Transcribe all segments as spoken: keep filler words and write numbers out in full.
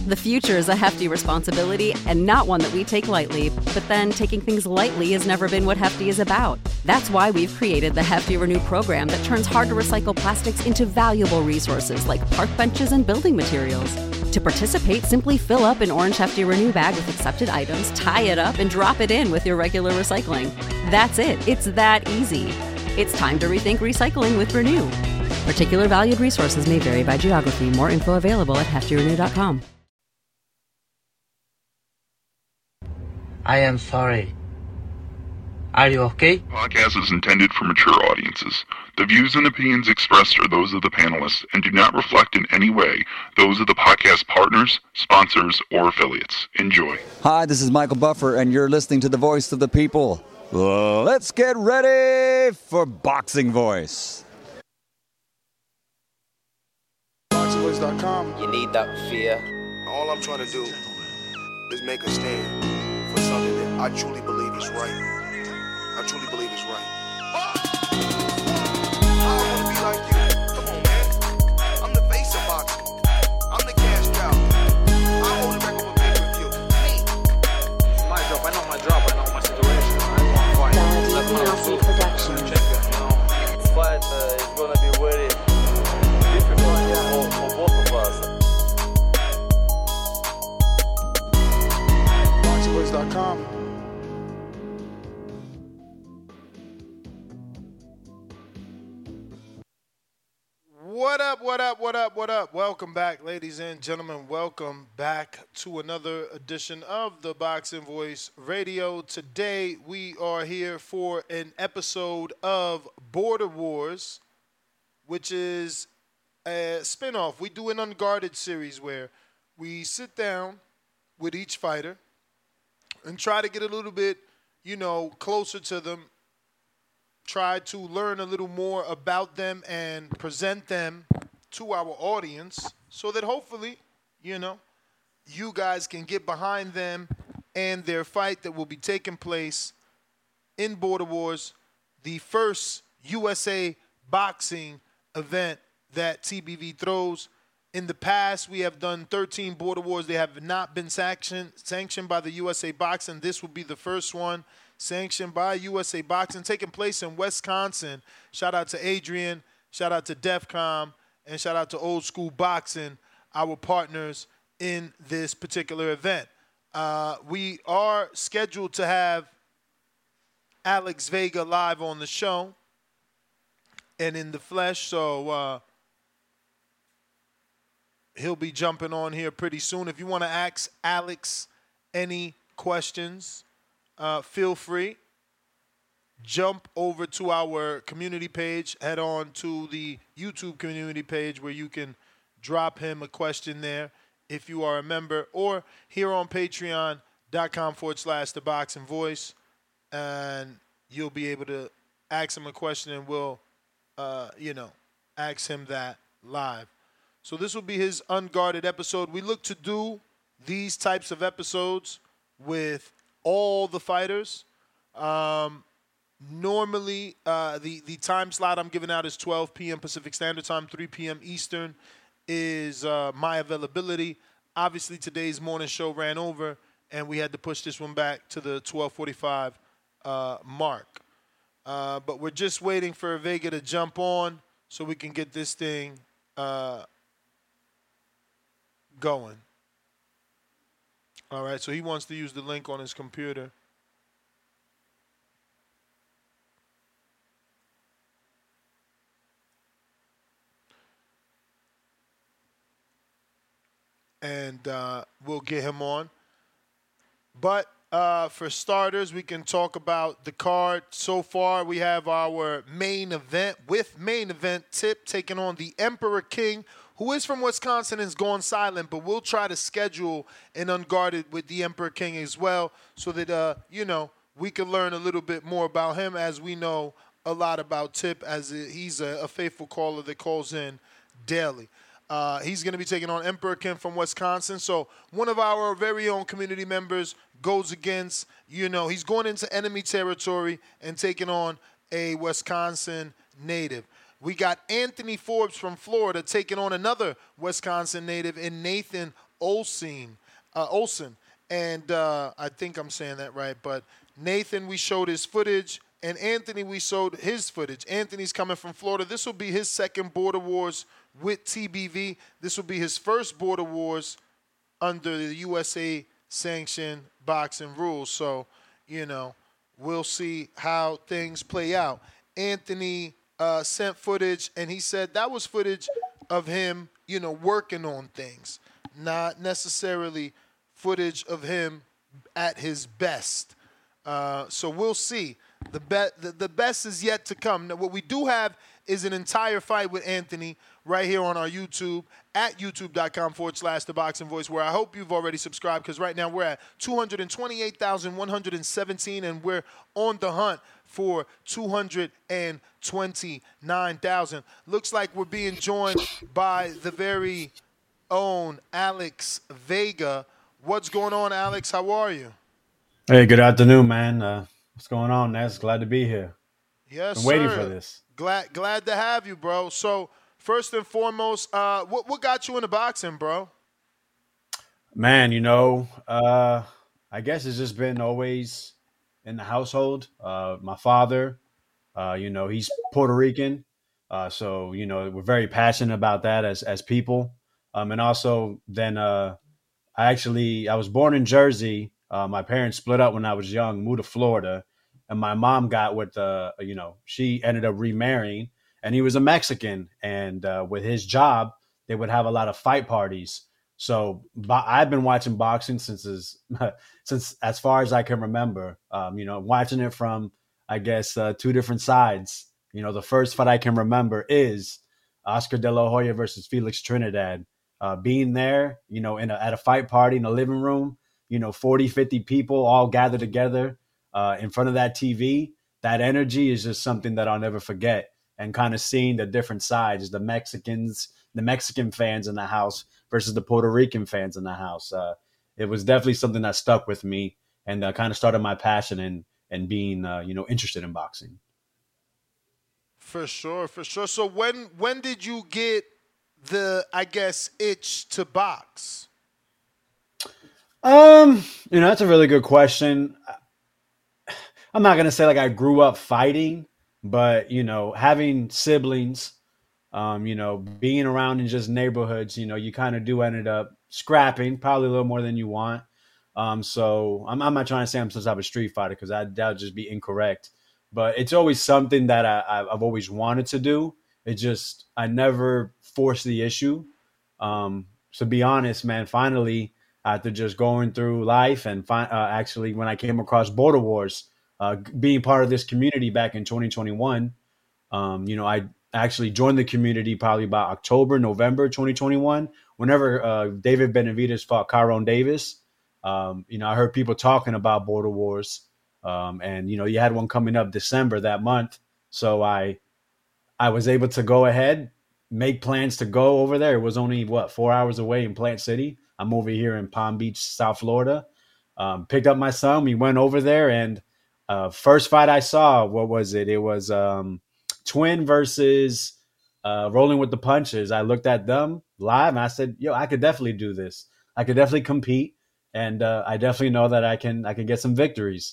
The future is a hefty responsibility and not one that we take lightly, but then taking things lightly has never been what Hefty is about. That's why we've created the Hefty Renew program that turns hard-to-recycle plastics into valuable resources like park benches and building materials. To participate, simply fill up an orange Hefty Renew bag with accepted items, tie it up, and drop it in with your regular recycling. That's it. It's that easy. It's time to rethink recycling with Renew. Particular valued resources may vary by geography. More info available at hefty renew dot com. I am sorry. Are you okay? Podcast is intended for mature audiences. The views and opinions expressed are those of the panelists and do not reflect in any way those of the podcast partners, sponsors, or affiliates. Enjoy. Hi, this is Michael Buffer, and you're listening to The Voice of the People. Let's get ready for Boxing Voice. boxing voice dot com. You need that fear. All I'm trying to do is make a stand for something that I truly believe is right. I truly believe is right. I want to be like you. Come on, man. I'm the face of boxing. I'm the cash cow. I hold the record for pay-per-view. Me. It's my job. I know my job. I know my situation. I want to fight. That's my Nazi production. check it, you know. Fight uh, is going to be very difficult for, for both of us. boxing voice dot com. What up, what up, what up, what up? Welcome back, ladies and gentlemen. Welcome back to another edition of the Boxing Voice Radio. Today, we are here for an episode of Border Wars, which is a spinoff. We do an Unguarded series where we sit down with each fighter and try to get a little bit, you know, closer to them, try to learn a little more about them and present them to our audience so that hopefully, you know, you guys can get behind them and their fight that will be taking place in Border Wars, the first U S A boxing event that T B V throws. In the past, we have done thirteen Border Wars. They have not been sanctioned, sanctioned by the U S A Boxing. This will be the first one sanctioned by U S A Boxing, taking place in Wisconsin. Shout out to Adrian, shout out to DEFCON, and shout out to Old School Boxing, our partners in this particular event. Uh, we are scheduled to have Alex Vega live on the show and in the flesh, so uh, he'll be jumping on here pretty soon. If you want to ask Alex any questions, Uh, feel free. Jump over to our community page. Head on to the YouTube community page where you can drop him a question there if you are a member, or here on patreon.com forward slash the boxing voice, and you'll be able to ask him a question and we'll, uh, you know, ask him that live. So this will be his Unguarded episode. We look to do these types of episodes with all the fighters. Um, normally, uh, the, the time slot I'm giving out is twelve p.m. Pacific Standard Time, three p.m. Eastern is uh, my availability. Obviously, today's morning show ran over, and we had to push this one back to the twelve forty-five uh, mark. Uh, but we're just waiting for Vega to jump on so we can get this thing uh, going. All right, so he wants to use the link on his computer. And uh, we'll get him on. But uh, for starters, we can talk about the card. So far, we have our main event with main event Tip taking on the Emperor King, who is from Wisconsin and is going silent, but we'll try to schedule an Unguarded with the Emperor King as well so that, uh, you know, we can learn a little bit more about him, as we know a lot about Tip, as he's a, a faithful caller that calls in daily. Uh, he's going to be taking on Emperor King from Wisconsin. So one of our very own community members goes against, you know, he's going into enemy territory and taking on a Wisconsin native. We got Anthony Forbes from Florida taking on another Wisconsin native in Nathan Olsen, uh, Olsen, and uh, I think I'm saying that right. But Nathan, we showed his footage, and Anthony, we showed his footage. Anthony's coming from Florida. This will be his second Border Wars with T B V. This will be his first Border Wars under the U S A sanctioned boxing rules. So, you know, we'll see how things play out. Anthony uh, sent footage, and he said that was footage of him, you know, working on things, not necessarily footage of him at his best. Uh, so we'll see. The, be- the, the best is yet to come. Now, what we do have is an entire fight with Anthony right here on our YouTube at youtube.com forward slash The Boxing Voice, where I hope you've already subscribed, because right now we're at two hundred twenty-eight thousand one hundred seventeen, and we're on the hunt for two hundred twenty-nine thousand. Looks like we're being joined by the very own Alex Vega. What's going on, Alex? How are you? Hey, good afternoon, man. Uh, what's going on, Ness? Glad to be here. Yes, Been waiting sir. for this. Glad glad to have you, bro. So, first and foremost, uh, what what got you into boxing, bro? Man, you know, uh, I guess it's just been always in the household. Uh, my father, uh, you know, he's Puerto Rican. Uh, so, you know, we're very passionate about that as as people. Um, and also then uh, I actually, I was born in Jersey. Uh, my parents split up when I was young, moved to Florida. And my mom got with, uh, you know, she ended up remarrying, and he was a Mexican. And uh, with his job, they would have a lot of fight parties. So bo- I've been watching boxing since as, since as far as I can remember. Um, you know, watching it from, I guess, uh, two different sides. You know, the first fight I can remember is Oscar De La Hoya versus Felix Trinidad. Uh, being there, you know, in a, at a fight party in a living room, you know, forty, fifty people all gathered together. Uh, in front of that T V, that energy is just something that I'll never forget. And kind of seeing the different sides, the Mexicans, the Mexican fans in the house versus the Puerto Rican fans in the house. Uh, it was definitely something that stuck with me, and uh, kind of started my passion and and being, uh, you know, interested in boxing. For sure, for sure. So when when did you get the, I guess, itch to box? Um, you know, that's a really good question. I'm not going to say like I grew up fighting, but, you know, having siblings, um, you know, being around in just neighborhoods, you know, you kind of do ended up scrapping probably a little more than you want. Um, so I'm, I'm not trying to say I'm some type of street fighter, because that would just be incorrect. But it's always something that I, I've always wanted to do. It just, I never forced the issue. Um, to be honest, man, finally, after just going through life and fi- uh, actually when I came across Border Wars, Uh, being part of this community back in twenty twenty-one, um, you know, I actually joined the community probably about October, November twenty twenty-one, whenever uh, David Benavidez fought Kyron Davis. Um, you know, I heard people talking about Border Wars, um, and, you know, you had one coming up December that month. So I I was able to go ahead, make plans to go over there. It was only, what, four hours away in Plant City. I'm over here in Palm Beach, South Florida. Um, picked up my son. We went over there, and Uh, first fight I saw, what was it? It was um, Twin versus uh, Rolling with the Punches. I looked at them live, and I said, "Yo, I could definitely do this. I could definitely compete, and uh, I definitely know that I can. I can get some victories."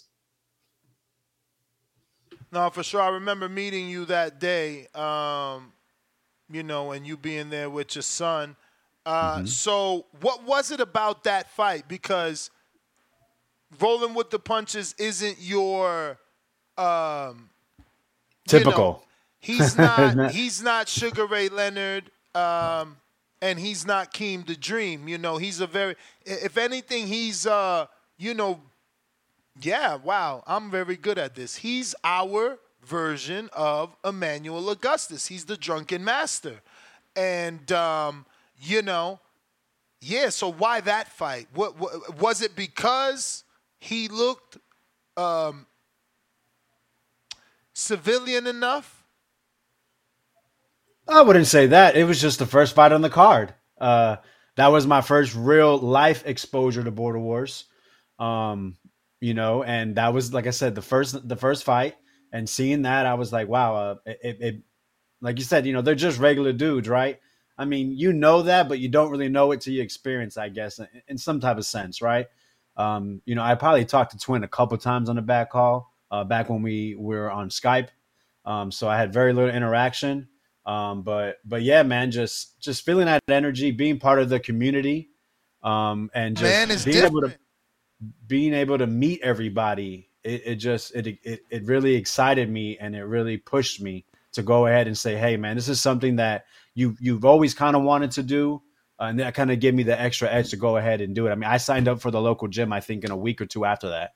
No, for sure. I remember meeting you that day, um, you know, and you being there with your son. Uh, mm-hmm. So what was it about that fight? Because Rolling with the Punches isn't your um, typical. You know, he's not he's not Sugar Ray Leonard, um, and he's not Keem the Dream. You know, he's a very, if anything, he's uh, you know, yeah, wow, I'm very good at this. He's our version of Emmanuel Augustus. He's the drunken master, and um, you know, yeah. So why that fight? What, what was it? Because he looked um, civilian enough? I wouldn't say that. It was just the first fight on the card. Uh, that was my first real life exposure to Border Wars. Um, you know, and that was, like I said, the first the first fight. And seeing that, I was like, wow, uh, it, it, like you said, you know, they're just regular dudes, right? I mean, you know that, but you don't really know it till you experience, I guess, in, in some type of sense, right? Um, you know, I probably talked to Twin a couple times on the back call, uh, back when we were on Skype. Um, so I had very little interaction. Um, but but yeah, man, just just feeling that energy, being part of the community, um, and just Man, it's being different. able to being able to meet everybody. It, it just it, it it really excited me, and it really pushed me to go ahead and say, hey, man, this is something that you you've always kind of wanted to do. Uh, and that kind of gave me the extra edge to go ahead and do it. I mean, I signed up for the local gym, I think, in a week or two after that.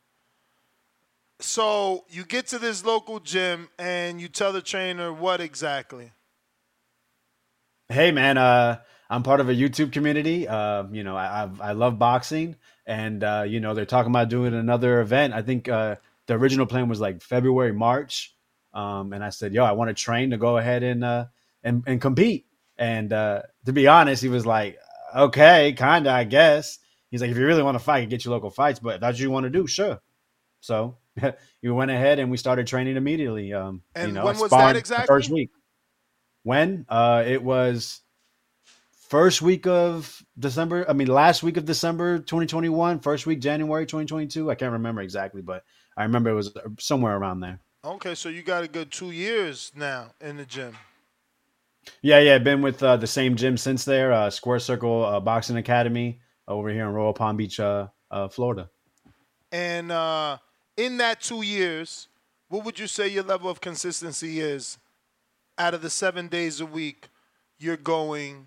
So you get to this local gym and you tell the trainer what exactly? Hey, man, uh, I'm part of a YouTube community. Uh, you know, I I've, I love boxing, and uh, you know, they're talking about doing another event. I think uh, the original plan was like February, March, um, and I said, "Yo, I want to train to go ahead and uh, and and compete." And uh, to be honest, he was like, "Okay, kinda, I guess." He's like, "If you really want to fight, get your local fights, but if that's what you want to do, sure." So we went ahead and we started training immediately. Um, And you know, when I was that sparred the exactly? first week. When? Uh, it was first week of December. I mean, last week of December twenty twenty-one, first week January twenty twenty-two. I can't remember exactly, but I remember it was somewhere around there. Okay, so you got a good two years now in the gym. Yeah, yeah. Been with uh, the same gym since there, uh, Square Circle uh, Boxing Academy over here in Royal Palm Beach, uh, uh, Florida. And uh, in that two years, what would you say your level of consistency is? Out of the seven days a week, you're going.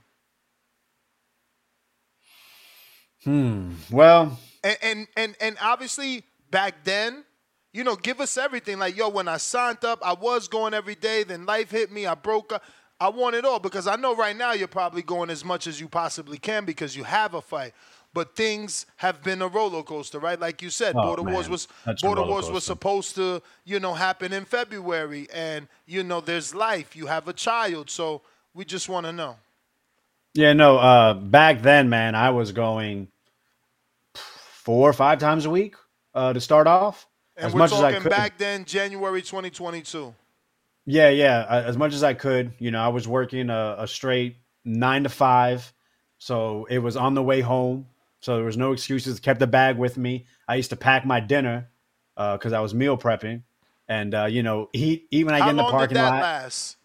Hmm. Well, And and and, and obviously back then, you know, give us everything. Like, yo, when I signed up, I was going every day. Then life hit me. I broke up. I want it all because I know right now you're probably going as much as you possibly can because you have a fight. But things have been a roller coaster, right? Like you said, Oh, Border man. Wars was That's a Border roller Wars was coaster. supposed to, you know, happen in February, and you know, there's life. You have a child, so we just want to know. yeah, no. Uh, back then, man, I was going four or five times a week uh, to start off. And as we're much as I talking could. back then, January twenty twenty-two. Yeah, yeah. uh, As much as I could, you know, I was working a, a straight nine to five, so it was on the way home. So there was no excuses. Kept the bag with me. I used to pack my dinner because I was meal prepping, and uh, you know, eat eat when I How get in the long did parking that lot. last?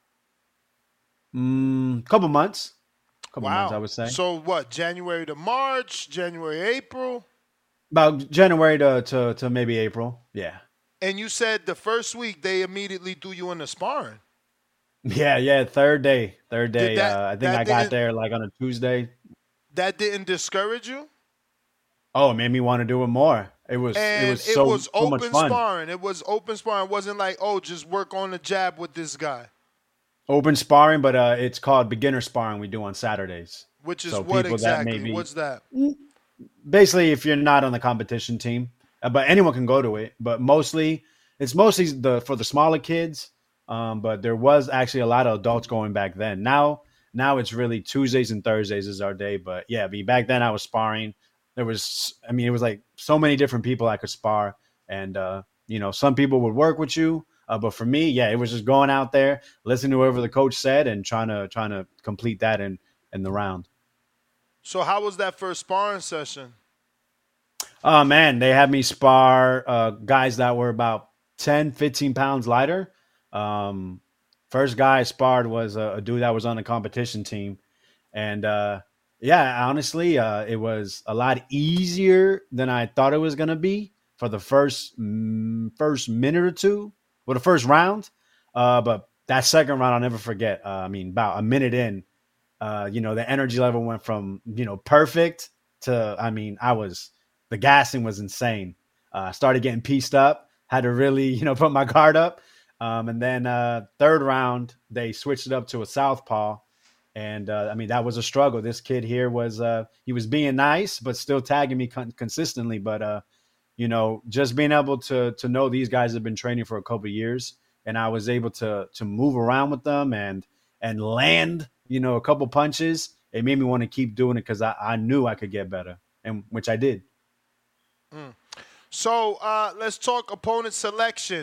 Mm, couple months, couple Wow. months, I would say. So what? January to March, January, April. About January to, to to maybe April. Yeah, And you said the first week they immediately threw you in the sparring. yeah, yeah. Third day, third day. that- uh, I think that I got didn't- there like on a Tuesday. That didn't discourage you? Oh, it made me want to do it more. It was And it was so, so much open fun. sparring. It was open sparring. It wasn't like, oh, just work on the jab with this guy, Open sparring, but uh, it's called beginner sparring. We do on Saturdays. which is So what people that may exactly? be- What's that? Basically, if you're not on the competition team, uh, but anyone can go to it. But mostly, it's mostly the for the smaller kids. Um, but there was actually a lot of adults going back then. Now, now it's really Tuesdays and Thursdays is our day. But yeah, be back then I was sparring. There was, I mean, it was like so many different people I could spar, and uh, you know, some people would work with you. Uh, but for me, yeah, it was just going out there, listening to whatever the coach said, and trying to trying to complete that in in the round. So how was that first sparring session? Oh, man, they had me spar uh, guys that were about ten, fifteen pounds lighter. Um, first guy I sparred was a, a dude that was on the competition team. And, uh, yeah, honestly, uh, it was a lot easier than I thought it was going to be for the first mm, first minute or two, or the first round. Uh, but that second round, I'll never forget. Uh, I mean, about a minute in, uh, you know, the energy level went from, you know, perfect to, I mean, I was – the gassing was insane. I uh, started getting pieced up, had to really, you know, put my guard up. Um, and then uh, third round, they switched it up to a southpaw. And, uh, I mean, that was a struggle. This kid here was, uh, he was being nice, but still tagging me con- consistently. But, uh, you know, just being able to to know these guys have been training for a couple of years, and I was able to to move around with them and and land, you know, a couple punches. It made me want to keep doing it because I, I knew I could get better, and which I did. So uh, let's talk opponent selection.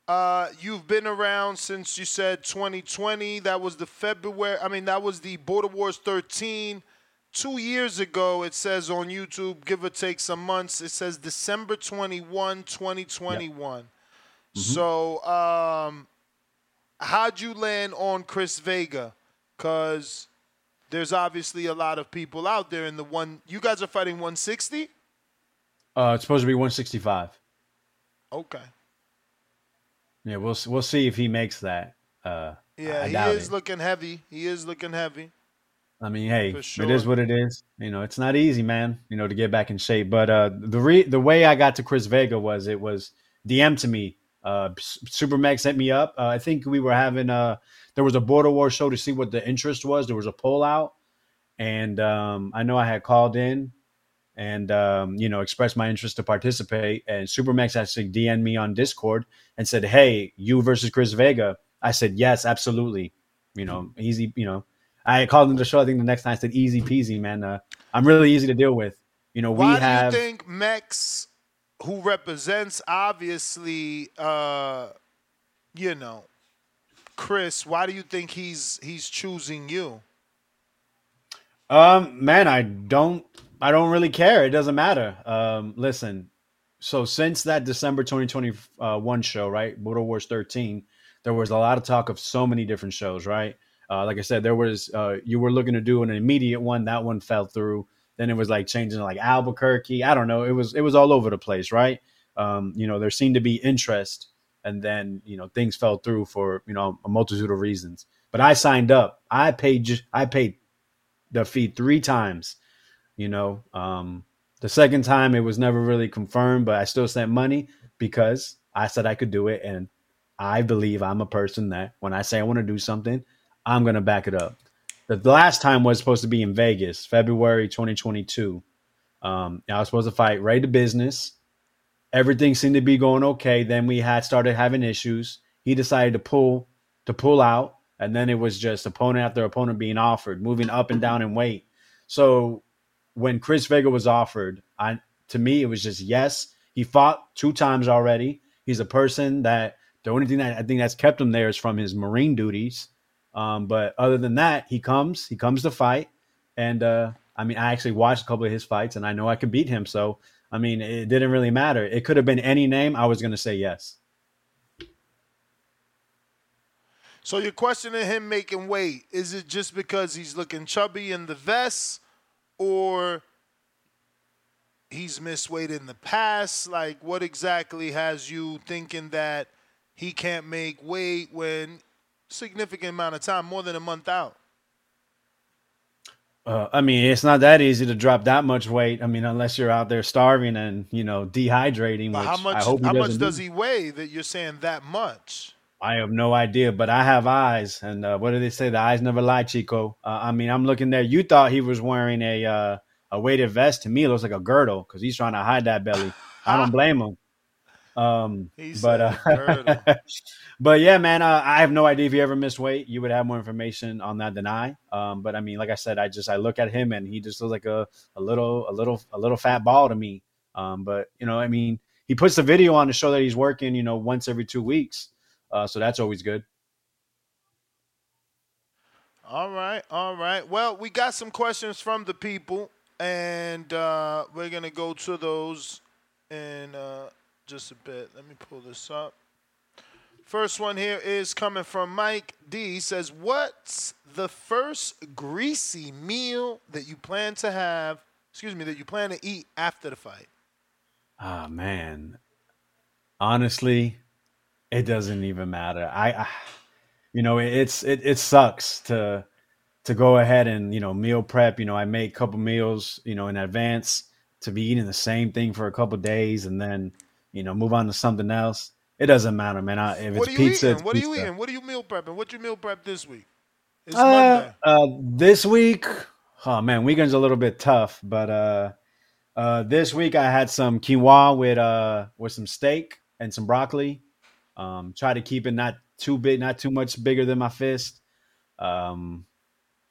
Uh, you've been around since you said twenty twenty. That was the February. I mean, that was the Border Wars thirteen. Two years ago, it says on YouTube, give or take some months, it says December twenty-first, twenty twenty-one. Yep. Mm-hmm. So, um, how'd you land on Chris Vega? Because there's obviously a lot of people out there in the one. You guys are fighting one sixty? Uh, it's supposed to be one sixty-five. Okay. Yeah, we'll we'll see if he makes that. Uh, yeah, I he doubt is it. looking heavy. He is looking heavy. I mean, hey, sure. It is what it is. You know, it's not easy, man. You know, to get back in shape. But uh, the re- the way I got to Chris Vega was it was D M to me. Uh, Supermax sent me up. Uh, I think we were having a there was a Border War show to see what the interest was. There was a poll out, and um, I know I had called in and um, you know expressed my interest to participate. And Supermax actually D M'd me on Discord and said, "Hey, you versus Chris Vega." I said, "Yes, absolutely." You know, easy. You know. I called him to the show. I think the next time I said, "Easy peasy, man. Uh, I'm really easy to deal with." You know, Why we have. Why do you think Mex, who represents obviously, uh, you know, Chris? Why do you think he's he's choosing you? Um, man, I don't. I don't really care. It doesn't matter. Um, listen. So since that December twenty twenty-one show, right, Border Wars thirteen, there was a lot of talk of so many different shows, right? Uh, like I said, there was uh, you were looking to do an immediate one. That one fell through. Then it was like changing to like Albuquerque. I don't know. It was it was all over the place, right? Um, you know, there seemed to be interest, and then you know things fell through for you know a multitude of reasons. But I signed up. I paid. I paid the fee three times. You know, um, the second time it was never really confirmed, but I still sent money because I said I could do it, and I believe I'm a person that when I say I want to do something, I'm going to back it up. The, the last time was supposed to be in Vegas, February twenty twenty-two. Um, I was supposed to fight Ray the Business. Everything seemed to be going okay. Then we had started having issues. He decided to pull to pull out, and then it was just opponent after opponent being offered, moving up and down in weight. So when Chris Vega was offered, I to me it was just yes. He fought two times already. He's a person that the only thing that I think that's kept him there is from his Marine duties. Um, but other than that, he comes, he comes to fight. And, uh, I mean, I actually watched a couple of his fights and I know I could beat him. So, I mean, it didn't really matter. It could have been any name. I was going to say yes. So you're questioning him making weight. Is it just because he's looking chubby in the vest or he's missed weight in the past? Like, what exactly has you thinking that he can't make weight when significant amount of time, more than a month out? Uh, I mean, it's not that easy to drop that much weight. I mean, unless you're out there starving and, you know, dehydrating. But which how much, I hope he how much doesn't does do. he weigh that you're saying that much? I have no idea, but I have eyes. And uh, what do they say? The eyes never lie, Chico. Uh, I mean, I'm looking there. You thought he was wearing a uh, a weighted vest. To me, it looks like a girdle because he's trying to hide that belly. I don't blame him. Um, He but uh, said girdle. but yeah, man, uh, I have no idea if he ever missed weight. You would have more information on that than I. Um, but I mean, like I said, I just I look at him and he just looks like a, a little a little a little fat ball to me. Um, but you know, I mean, he puts the video on to show that he's working, you know, once every two weeks. Uh, so that's always good. All right, all right. Well, we got some questions from the people, and uh, we're gonna go to those in uh, just a bit. Let me pull this up. First one here is coming from Mike D. He says, what's the first greasy meal that you plan to have, excuse me, that you plan to eat after the fight? Ah, man. Honestly, it doesn't even matter. I, I you know, it's it it sucks to to go ahead and, you know, meal prep. You know, I make a couple meals, you know, in advance to be eating the same thing for a couple days and then, you know, move on to something else. It doesn't matter, man. I, if What it's are you pizza, eating? it's What are you pizza. eating? What are you meal prepping? What you meal prep this week? It's Uh, Monday. uh, this week, oh man, weekend's a little bit tough, but uh, uh, this week I had some quinoa with uh with some steak and some broccoli. Um, try to keep it not too big, not too much bigger than my fist. Um,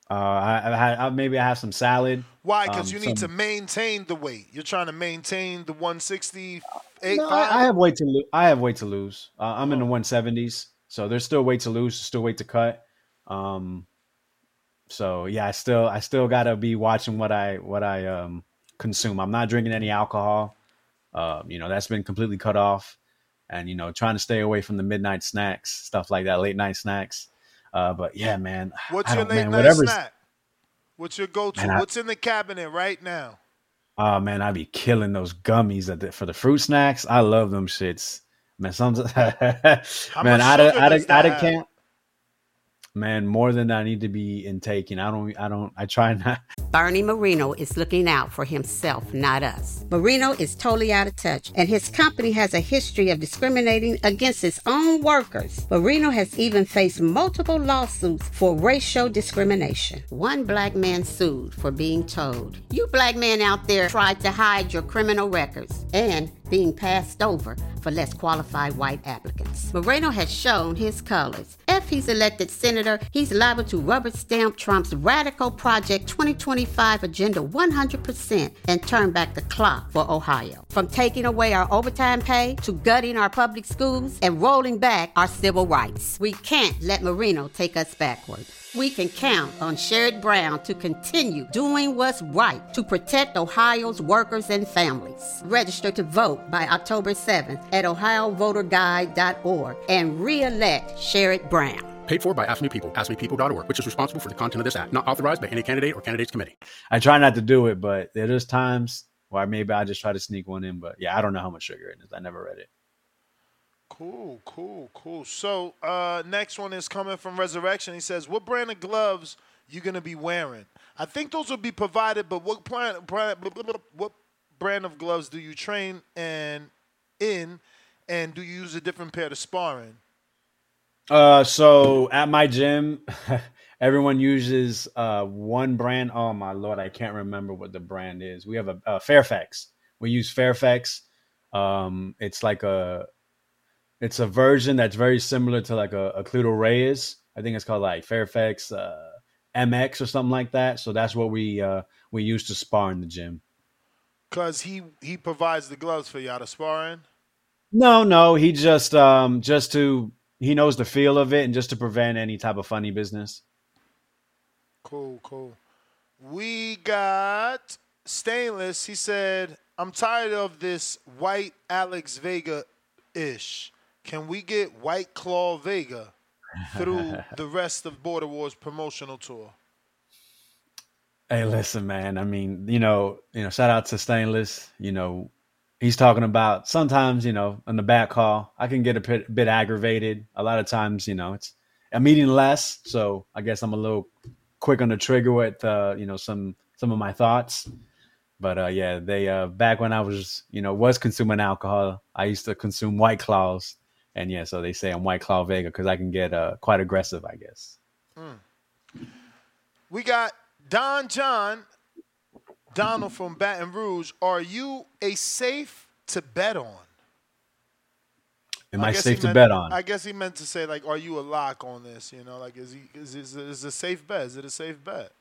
Uh, I, I had I, maybe I have some salad. Why? Because um, you need some, to maintain the weight. You're trying to maintain the one sixty-eight, no, five? I, I have weight to lose. I have weight to lose. Uh, I'm in the Oh. one seventies, so there's still weight to lose, still weight to cut. Um, so yeah, I still I still gotta be watching what I what I um consume. I'm not drinking any alcohol. Uh, you know, that's been completely cut off, and you know, trying to stay away from the midnight snacks, stuff like that, late night snacks. Uh, but yeah, man. What's I your don't- late man, night whatever's- snack? What's your go-to? Man, I- What's in the cabinet right now? Oh man, I be killing those gummies at the, for the fruit snacks. I love them shits. Man, some How man much out of sugar out does of that out of have? camp. Man, more than I need to be intaking. I don't. I don't. I try not. Bernie Marino is looking out for himself, not us. Marino is totally out of touch, and his company has a history of discriminating against its own workers. Marino has even faced multiple lawsuits for racial discrimination. One black man sued for being told, "You black men out there tried to hide your criminal records," and being passed over for less qualified white applicants. Moreno has shown his colors. If he's elected senator, he's liable to rubber stamp Trump's radical Project twenty twenty-five agenda one hundred percent and turn back the clock for Ohio. From taking away our overtime pay to gutting our public schools and rolling back our civil rights. We can't let Marino take us backward. We can count on Sherrod Brown to continue doing what's right to protect Ohio's workers and families. Register to vote by October seventh at ohio voter guide dot org and re-elect Sherrod Brown. Paid for by Ask Me People, ask me people dot org, which is responsible for the content of this act. Not authorized by any candidate or candidates committee. I try not to do it, but there is times where maybe I just try to sneak one in. But yeah, I don't know how much sugar it is. I never read it. Cool, cool, cool. So uh, next one is coming from Resurrection. He says, what brand of gloves you going to be wearing? I think those will be provided, but what brand, brand, what brand of gloves do you train and in, and do you use a different pair to sparring? Uh, so at my gym, everyone uses uh, one brand. Oh my Lord, I can't remember what the brand is. We have a, a Fairfax. We use Fairfax. Um, it's like a, it's a version that's very similar to like a, a Cluedo Reyes. I think it's called like Fairfax uh, M X or something like that. So that's what we uh, we use to spar in the gym. Cause he he provides the gloves for y'all to spar in. No, no, he just um just to he knows the feel of it and just to prevent any type of funny business. Cool, cool. We got Stainless. He said, "I'm tired of this white Alex Vega ish. Can we get White Claw Vega through the rest of Border Wars promotional tour?" Hey, listen, man. I mean, you know, you know, shout out to Stainless. You know, he's talking about sometimes, you know, on the back call, I can get a bit, bit aggravated. A lot of times, you know, it's I'm eating less, so I guess I'm a little quick on the trigger with, uh, you know, some some of my thoughts. But uh, yeah, they uh, back when I was, you know, was consuming alcohol, I used to consume White Claws, and yeah, so they say I'm White Claw Vega because I can get uh, quite aggressive, I guess. Mm. We got Don John, Donald from Baton Rouge. Are you a safe to bet on? Am I, I guess safe to meant, bet on? I guess he meant to say, like, are you a lock on this? You know, like, is he is is, is it a safe bet? Is it a safe bet?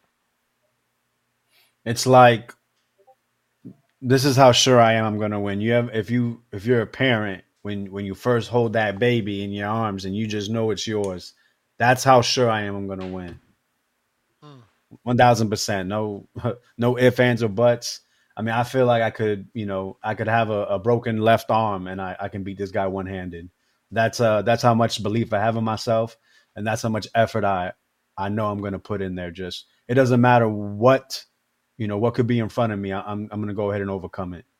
It's like, this is how sure I am I'm going to win. You have if you if you're a parent, when when you first hold that baby in your arms and you just know it's yours, that's how sure I am I'm going to win. One thousand percent. No, no ifs, ands, or buts. I mean, I feel like I could, you know, I could have a, a broken left arm and I, I can beat this guy one handed. That's uh, that's how much belief I have in myself, and that's how much effort I, I know I'm going to put in there. Just it doesn't matter what, you know, what could be in front of me. I, I'm I'm going to go ahead and overcome it.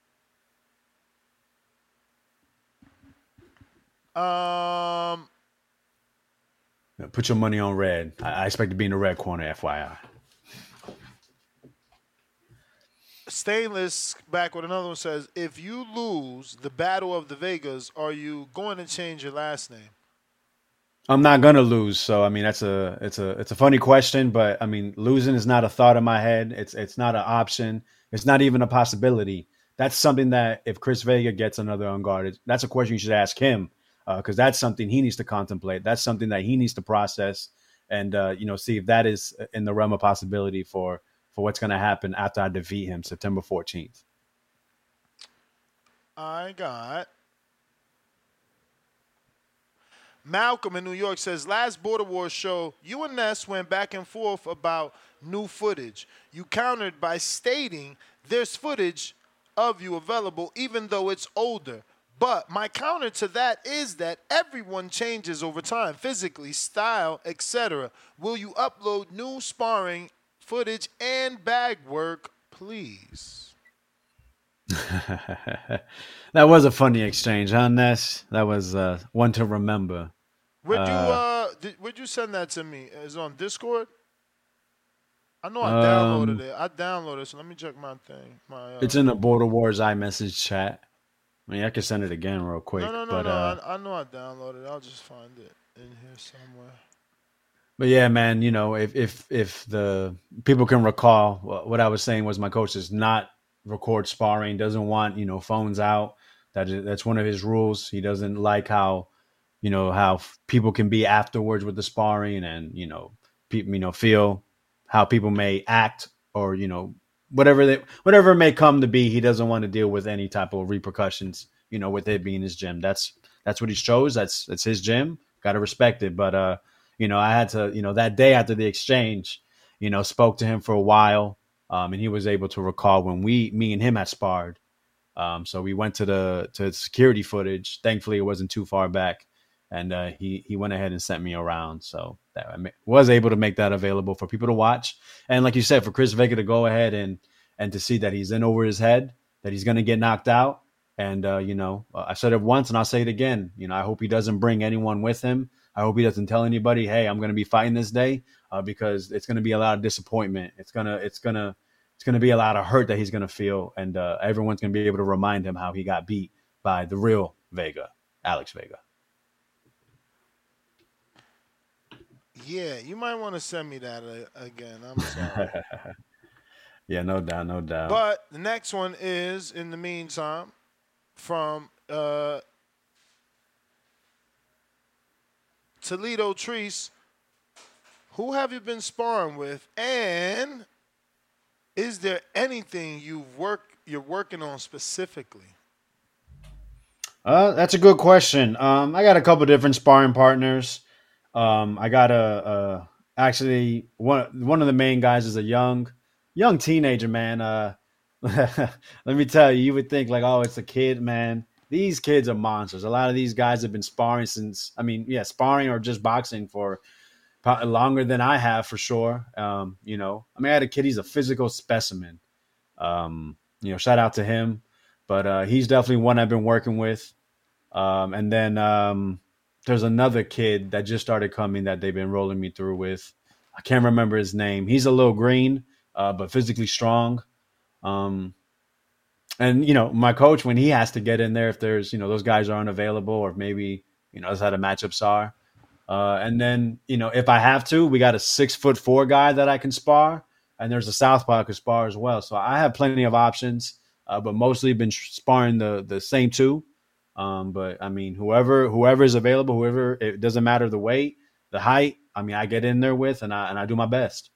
Um, put your money on red. I, I expect to be in the red corner. F Y I. Stainless back with another one says, if you lose the Battle of the Vegas, are you going to change your last name? I'm not gonna lose, so I mean that's a it's a it's a funny question, but I mean losing is not a thought in my head. It's it's not an option. It's not even a possibility. That's something that if Chris Vega gets another unguarded, that's a question you should ask him because uh, that's something he needs to contemplate. That's something that he needs to process, and uh, you know, see if that is in the realm of possibility for for what's going to happen after I defeat him September fourteenth. I got Malcolm in New York says, last Border Wars show, you and Ness went back and forth about new footage. You countered by stating there's footage of you available even though it's older. But my counter to that is that everyone changes over time, physically, style, et cetera. Will you upload new sparring footage and bag work, please? That was a funny exchange, huh, Ness? That was uh, one to remember. Would you uh, uh, did, would you send that to me? Is it on Discord? I know I um, downloaded it. I downloaded it, so let me check my thing. My uh, It's in the Border Wars iMessage chat. I mean, I can send it again real quick. no, no, no, but, no. uh, I, I know I downloaded it. I'll just find it in here somewhere. But yeah, man, you know, if if if the people can recall, what I was saying was my coach does not record sparring, doesn't want, you know, phones out. That is, that's one of his rules. He doesn't like how, you know, how people can be afterwards with the sparring, and you know, people, you know, feel how people may act, or you know, whatever they whatever it may come to be. He doesn't want to deal with any type of repercussions, you know, with it being his gym. That's that's what he chose. That's that's his gym. Got to respect it. But uh. You know, I had to, you know, that day after the exchange, you know, spoke to him for a while, um, and he was able to recall when we, me and him had sparred. Um, so we went to the to security footage. Thankfully, it wasn't too far back, and uh, he he went ahead and sent me around. So that I was able to make that available for people to watch. And like you said, for Chris Vega to go ahead and and to see that he's in over his head, that he's going to get knocked out. And, uh, you know, I said it once and I'll say it again. You know, I hope he doesn't bring anyone with him. I hope he doesn't tell anybody, hey, I'm going to be fighting this day, uh, because it's going to be a lot of disappointment. It's going to it's going to it's going to be a lot of hurt that he's going to feel. And uh, everyone's going to be able to remind him how he got beat by the real Vega, Alex Vega. Yeah, you might want to send me that uh, again. I'm sorry. Yeah, no doubt, no doubt. But the next one is, in the meantime, from uh, Toledo Treese. Who have you been sparring with? And is there anything you work you're working on specifically? Uh, that's a good question. Um, I got a couple different sparring partners. Um, I got a, a actually one one of the main guys is a young young teenager, man. Uh, let me tell you, you would think like, oh, it's a kid, man. These kids are monsters. A lot of these guys have been sparring since, I mean, yeah, sparring or just boxing for probably longer than I have, for sure. Um, you know, I mean, I had a kid, he's a physical specimen. Um, you know, shout out to him. But uh, he's definitely one I've been working with. Um, and then um, there's another kid that just started coming that they've been rolling me through with. I can't remember his name. He's a little green, uh, but physically strong. Um, and, you know, my coach, when he has to get in there, if there's, you know, those guys aren't available, or if maybe, you know, that's how the matchups are. Uh, and then, you know, if I have to, we got a six foot four guy that I can spar, and there's a southpaw I can spar as well. So I have plenty of options, uh, but mostly been sparring the the same two. Um, but I mean, whoever whoever is available, whoever, it doesn't matter the weight, the height. I mean, I get in there with, and I and I do my best.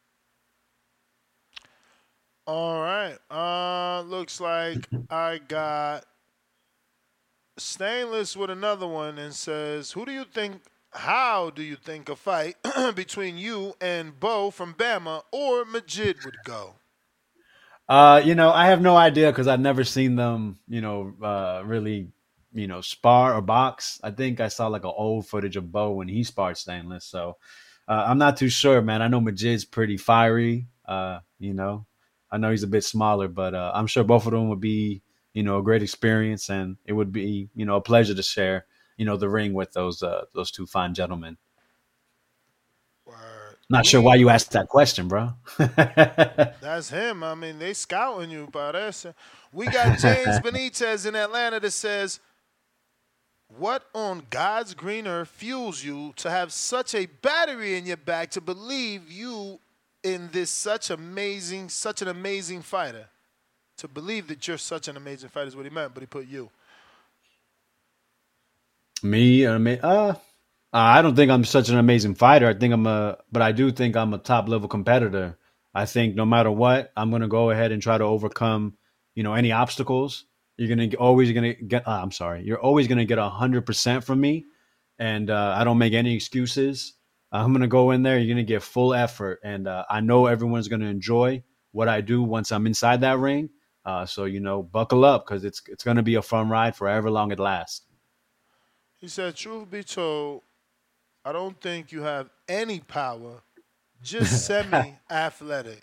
All right. Uh, looks like I got Stainless with another one and says, who do you think, how do you think a fight between you and Bo from Bama or Majid would go? Uh, you know, I have no idea because I've never seen them, you know, uh, really, you know, spar or box. I think I saw like an old footage of Bo when he sparred Stainless. So uh, I'm not too sure, man. I know Majid's pretty fiery, uh, you know. I know he's a bit smaller, but uh, I'm sure both of them would be, you know, a great experience, and it would be, you know, a pleasure to share, you know, the ring with those uh, those two fine gentlemen. Word. Not sure why you asked that question, bro. That's him. I mean, they scouting you, parece. We got James Benitez in Atlanta that says, what on God's green earth fuels you to have such a battery in your back to believe you in this such amazing, such an amazing fighter? To believe that you're such an amazing fighter is what he meant, but he put you. Me, I mean, uh, I don't think I'm such an amazing fighter. I think I'm a, but I do think I'm a top level competitor. I think no matter what, I'm going to go ahead and try to overcome, you know, any obstacles. You're going to always going to get, uh, I'm sorry, you're always going to get a hundred percent from me. And uh, I don't make any excuses. I'm going to go in there. You're going to get full effort. And uh, I know everyone's going to enjoy what I do once I'm inside that ring. Uh, so, you know, buckle up because it's, it's going to be a fun ride for however long it lasts. He said, truth be told, I don't think you have any power, just semi-athletic.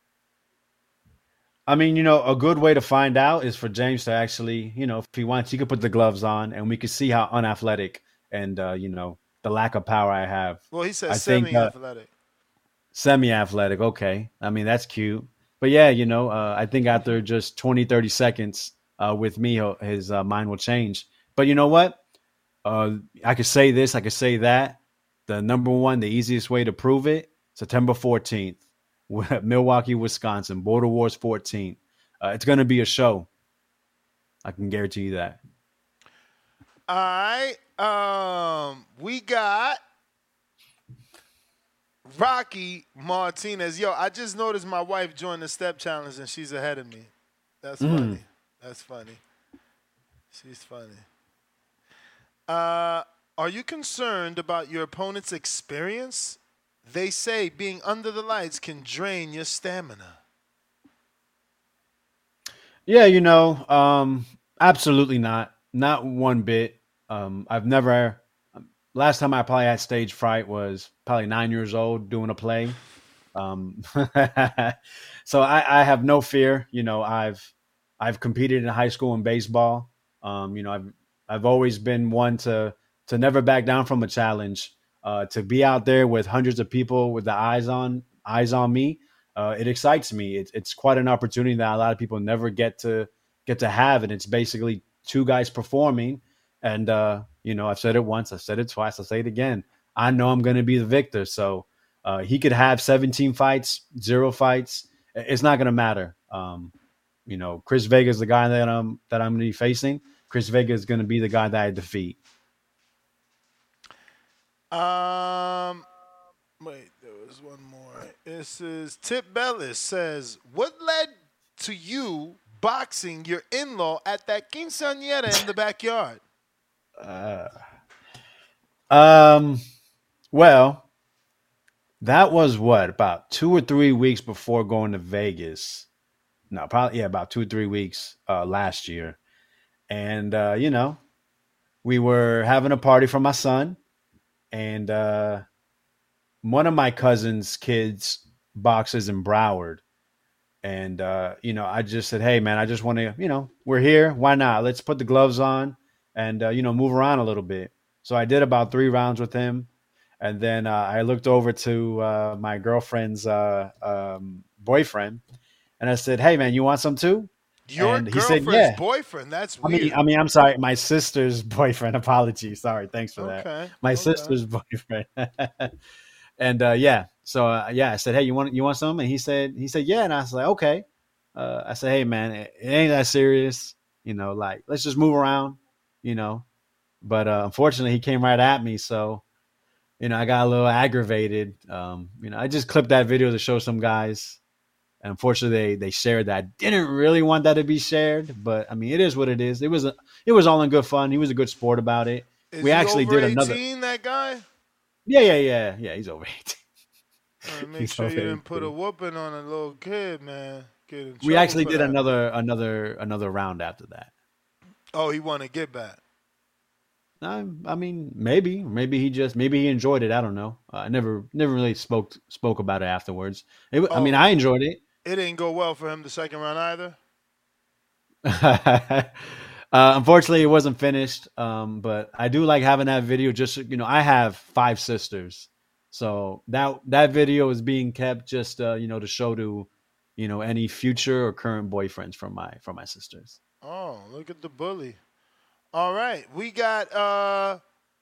I mean, you know, a good way to find out is for James to actually, you know, if he wants, he could put the gloves on and we could see how unathletic and, uh, you know, the lack of power I have. Well, he said I think, semi-athletic. Uh, semi-athletic. Okay. I mean, that's cute. But yeah, you know, uh, I think after just twenty, thirty seconds uh, with me, his uh, mind will change. But you know what? Uh, I could say this, I could say that. The number one, the easiest way to prove it, September fourteenth, Milwaukee, Wisconsin, Border Wars fourteen. Uh, it's going to be a show. I can guarantee you that. All right. Um, we got Rocky Martinez. Yo, I just noticed my wife joined the step challenge and she's ahead of me. That's mm. funny. That's funny. She's funny. Uh, are you concerned about your opponent's experience? They say being under the lights can drain your stamina. Yeah, you know, um, absolutely not. Not one bit. Um, I've never, last time I probably had stage fright was probably nine years old doing a play. Um, so I, I have no fear. You know, I've, I've competed in high school in baseball. Um, you know, I've, I've always been one to, to never back down from a challenge, uh, to be out there with hundreds of people with the eyes on, eyes on me. Uh, it excites me. It's, it's quite an opportunity that a lot of people never get to get to have. And it's basically two guys performing. And, uh, you know, I've said it once, I've said it twice, I'll say it again. I know I'm going to be the victor. So uh, he could have seventeen fights, zero fights. It's not going to matter. Um, you know, Chris Vega is the guy that I'm, that I'm going to be facing. Chris Vega is going to be the guy that I defeat. Um, wait, there was one more. This is Tip Bellis says, what led to you boxing your in-law at that quinceañera in the backyard? Uh, um, well, that was what, about two or three weeks before going to Vegas. No, probably, yeah, about two or three weeks uh, last year. And, uh, you know, we were having a party for my son. And uh, one of my cousin's kids boxes in Broward. And, uh, you know, I just said, hey, man, I just want to, you know, we're here. Why not? Let's put the gloves on and, uh, you know, move around a little bit. So I did about three rounds with him. And then uh, I looked over to uh, my girlfriend's uh, um, boyfriend. And I said, hey, man, you want some too? Your and he girlfriend's said, yeah. boyfriend? That's I weird. mean, I mean, I'm sorry. My sister's boyfriend. Apologies. Sorry. Thanks for Okay. that. My Okay. sister's boyfriend. And uh, yeah, so uh, yeah, I said, hey, you want you want some? And he said, he said, yeah. And I was like, okay. Uh, I said, hey, man, it, it ain't that serious. You know, like let's just move around. You know, but uh, unfortunately, he came right at me. So, you know, I got a little aggravated. Um, you know, I just clipped that video to show some guys. And unfortunately, they they shared that. I didn't really want that to be shared, but I mean, it is what it is. It was a, it was all in good fun. He was a good sport about it. Is we he actually over did another. eighteen, that guy? Yeah, yeah, yeah, yeah. He's over eighteen. Uh, make He's sure you over didn't put a eighteen. whooping on a little kid, man. Get in We trouble actually for did that. another another another round after that. Oh, he want to get back. I, I mean, maybe, maybe he just, maybe he enjoyed it. I don't know. Uh, I never, never really spoke spoke about it afterwards. It, I mean, Oh. I enjoyed it. It didn't go well for him the second round either. uh, unfortunately, it wasn't finished. Um, but I do like having that video. Just you know, I have five sisters, so that that video is being kept just uh, you know to show to you know any future or current boyfriends from my from my sisters. Oh, look at the bully. All right. We got uh,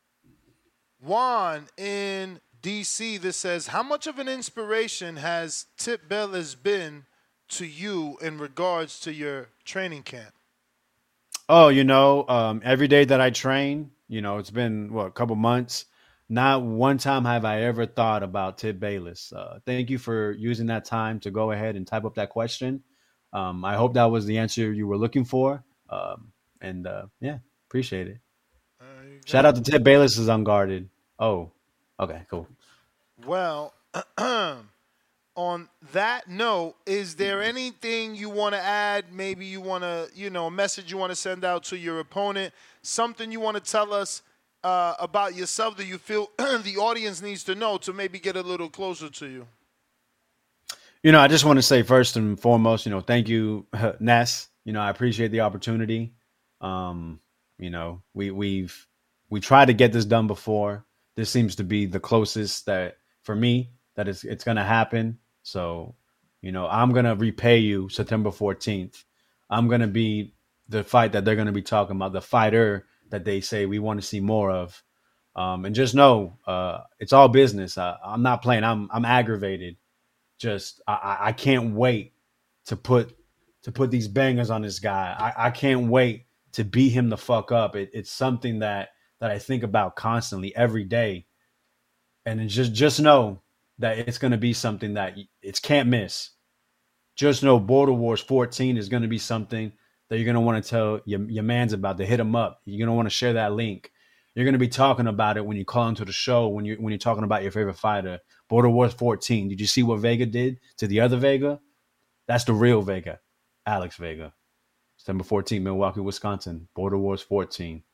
Juan in D C that says, how much of an inspiration has Tip Bellis been to you in regards to your training camp? Oh, you know, um, every day that I train, you know, it's been what a couple months. not one time have I ever thought about Tip Bayless. Uh, thank you for using that time to go ahead and type up that question. Um, I hope that was the answer you were looking for. Um, and uh, yeah, appreciate it. Shout out to Tip Bayless is unguarded. Oh, okay, cool. Well, on that note, is there anything you want to add? Maybe you want to, you know, a message you want to send out to your opponent, something you want to tell us uh, about yourself that you feel the audience needs to know to maybe get a little closer to you? You know, I just want to say first and foremost, you know, thank you, Ness. You know, I appreciate the opportunity. Um, you know, we we've we tried to get this done before. This seems to be the closest that for me that it's it's going to happen. So, you know, I'm going to repay you September fourteenth. I'm going to be the fight that they're going to be talking about, the fighter that they say we want to see more of. Um, and just know, uh, it's all business. I, I'm not playing. I'm I'm aggravated. Just I, I can't wait to put to put these bangers on this guy. I, I can't wait to beat him the fuck up. It, it's something that that I think about constantly every day. And it's just just know that it's going to be something that it can't miss. Just know Border Wars fourteen is going to be something that you're going to want to tell your, your mans about, to hit them up. You're going to want to share that link. You're going to be talking about it when you call into the show, when you when you're talking about your favorite fighter. Border Wars fourteen. Did you see what Vega did to the other Vega? That's the real Vega, Alex Vega. September fourteenth, Milwaukee, Wisconsin. Border Wars fourteen.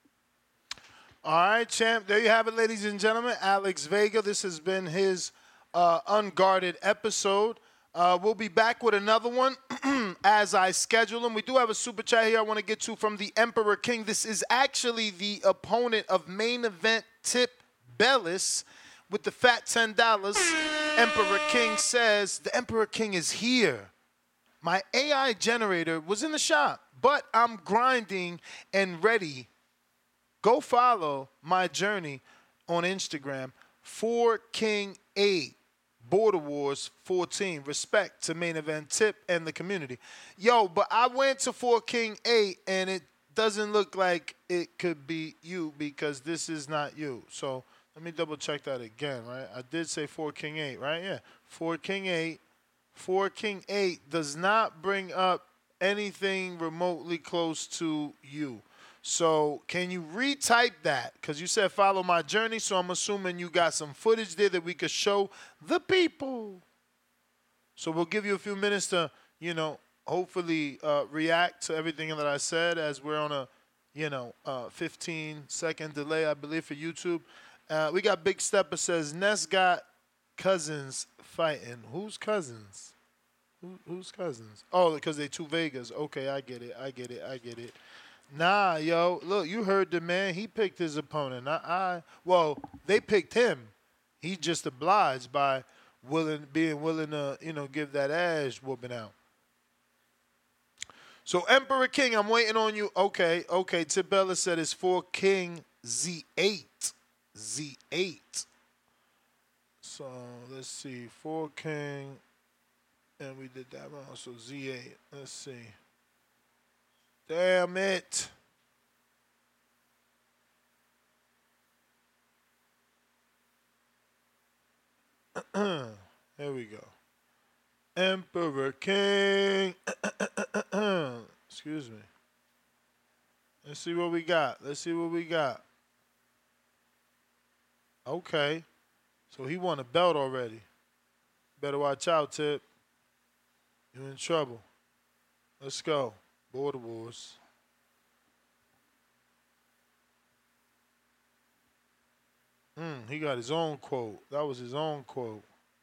All right, champ. There you have it, ladies and gentlemen. Alex Vega. This has been his uh, unguarded episode. Uh, we'll be back with another one as I schedule them. We do have a super chat here I want to get to from the Emperor King. This is actually the opponent of main event Tip Bellis with the fat ten dollars. Emperor King says, the Emperor King is here. My A I generator was in the shop, but I'm grinding and ready. Go follow my journey on Instagram, four king eight. Border Wars fourteen. Respect to main event Tip and the community. Yo, but I went to four king eight, and it doesn't look like it could be you because this is not you. So let me double check that again, right? I did say four king eight, right? Yeah, four king eight. four king eight does not bring up anything remotely close to you. So can you retype that? Because you said follow my journey, so I'm assuming you got some footage there that we could show the people. So we'll give you a few minutes to, you know, hopefully uh, react to everything that I said as we're on a, you know, uh, fifteen second delay, I believe, for YouTube. Uh, we got Big Stepper says, Ness got cousins fighting. Who's cousins? Who, who's cousins? Oh, because they two Vegas. Okay, I get it. I get it. I get it. Nah, yo, look, you heard the man. He picked his opponent. I, I well, they picked him. He just obliged by willing, being willing to, you know, give that ass whooping out. So Emperor King, I'm waiting on you. Okay, okay. Tibella said it's for King Z eight, Z eight. So let's see, four King, and we did that wrong. So Z eight. Let's see. Damn it. Here we go. Emperor King. Excuse me. Let's see what we got. Let's see what we got. Okay. So he won a belt already. Better watch out, Tip. You're in trouble. Let's go. Border Wars. Mm, he got his own quote. That was his own quote.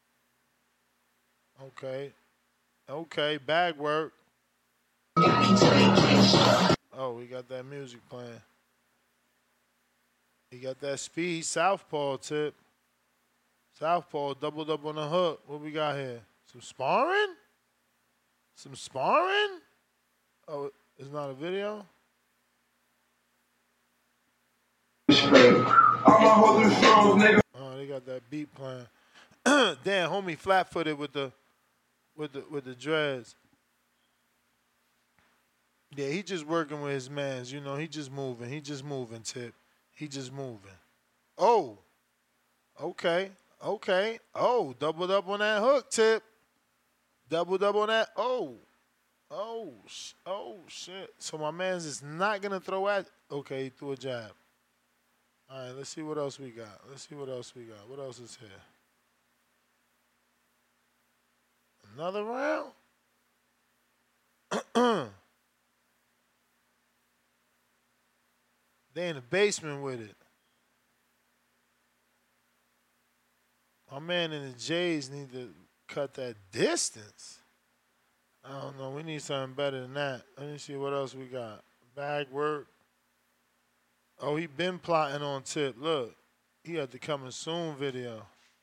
Okay. Okay, bag work. Oh, we got that music playing. He got that speed. Southpaw, Tip. Southpaw, doubled up on the hook. What we got here? Some sparring? Some sparring? Oh, it's not a video? Oh, they got that beat playing. Damn, homie flat-footed with the with the with the dreads. Yeah, he just working with his mans. You know, he just moving. He just moving, Tip. He just moving. Oh, Okay. Okay. Oh, doubled up on that hook tip. Doubled up on that. Oh. Oh. sh- Oh, shit. So my man's is not going to throw at. Okay, he threw a jab. All right, let's see what else we got. Let's see what else we got. What else is here? Another round? They in the basement with it. My man in the Jays need to cut that distance. I don't know. We need something better than that. Let me see what else we got. Bag work. Oh, he been plotting on tip. Look, he had the coming soon video.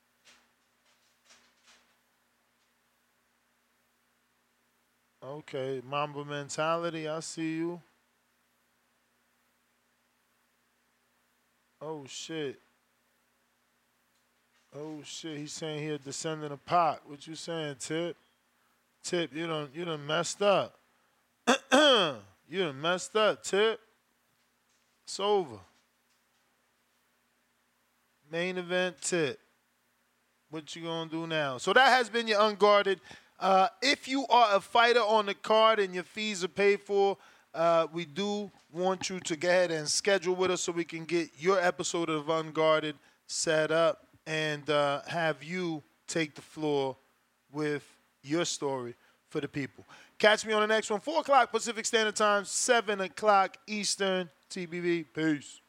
Okay, Mamba mentality. I see you. Oh shit. Oh shit. He's saying he a descendant of Pac. What you saying, Tip? Tip, you done you done messed up. You done messed up, Tip. It's over. Main event, Tip. What you gonna do now? So that has been your Unguarded. Uh, if you are a fighter on the card and your fees are paid for, uh, we do want you to go ahead and schedule with us so we can get your episode of Unguarded set up and uh, have you take the floor with your story for the people. Catch me on the next one, four o'clock Pacific Standard Time, seven o'clock Eastern. T B V, peace.